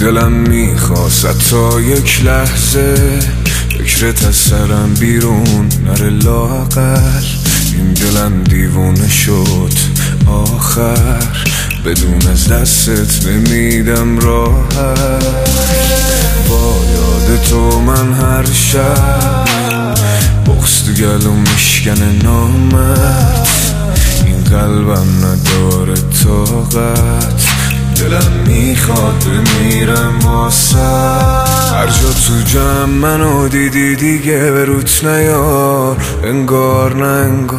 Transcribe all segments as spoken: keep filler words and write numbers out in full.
دلم میخواست تا یک لحظه فکرت از سرم بیرون نره لااقل. این دلم دیوونه شد آخر، بدون از دستت نمیدم راحت. با یاد تو من هر شب بغض تو گلوم میشکنه نامت. این قلبم نداره طاقت، دلم میخواد بمیرم واسه. هر جا تو جمع منو دیدی دیگه به روت نیار، انگار نه انگار.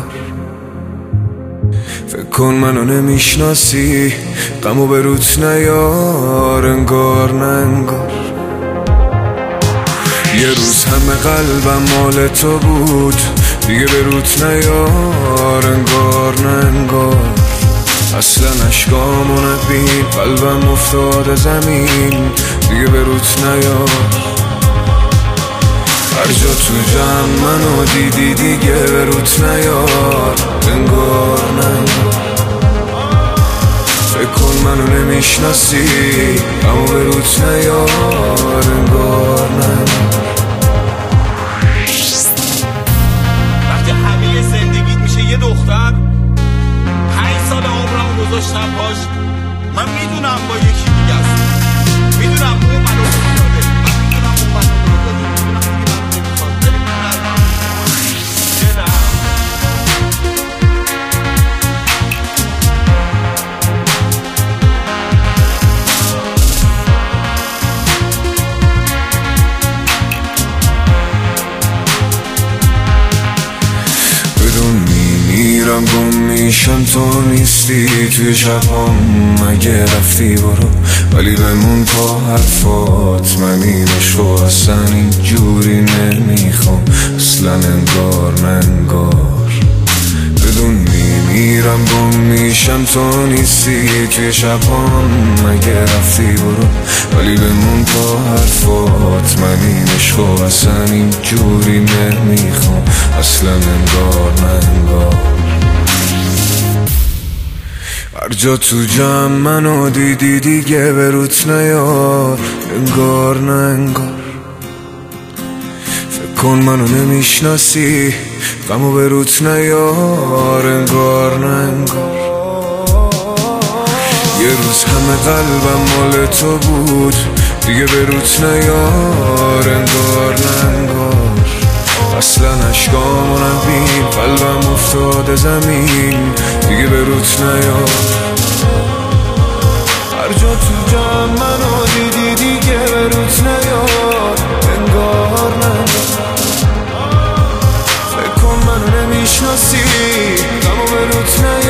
فکر کن منو نمیشناسی، غمو به روت نیار، انگار نه انگار. یه روز همه قلبم مال تو بود، دیگه به روت نیار، انگار نه انگار. اصلا اشکامو نبین، قلبم افتاده زمین، دیگه به روت نیار. هر جا تو جمع منو دیدی دیگه به روت نیار، انگار نه. فکر کن منو نمیشناسی، اما به روت نیار، انگار نه. وقتی همه زندگیت میشه یه دختر، پنج سال عمرم گذاشتم باش، من میدونم با یکی دیگه است، میدونم اون منو بوداده، من میدونم اون منو بوداده، میدونم دیگه منو نمیخواد، ولی میدونم بدون میمیرم گم میشم تو نیستی توی شبام. مگه رفتی برو ولی بمون تا حرفات، من این عشقو اصلا اینجوری نمیخوام، اصلا انگار نه انگار. بدون میمیرم گم میشم تو نیستی توی شبام. مگه رفتی برو ولی بمون تا حرفات، من این عشقو اصلا اینجوری نمیخوام، اصلا انگار نه انگار. هر جا تو جمع منو دیدی دیگه به روت نیار، انگار نه انگار. فکر کن منو نمیشناسی، غمو به روت نیار، انگار نه انگار. یه روز همه قلبم مال تو بود، دیگه به روت نیار، انگار نه انگار. اصلا اشکامو نبین، قلبم افتاده زمین، دیگه به روت نیار. هر جا تو جمع منو دیدی دیگه به روت نیار، انگار نه. فکر کن منو نمیشناسی، غمو به روت نیار.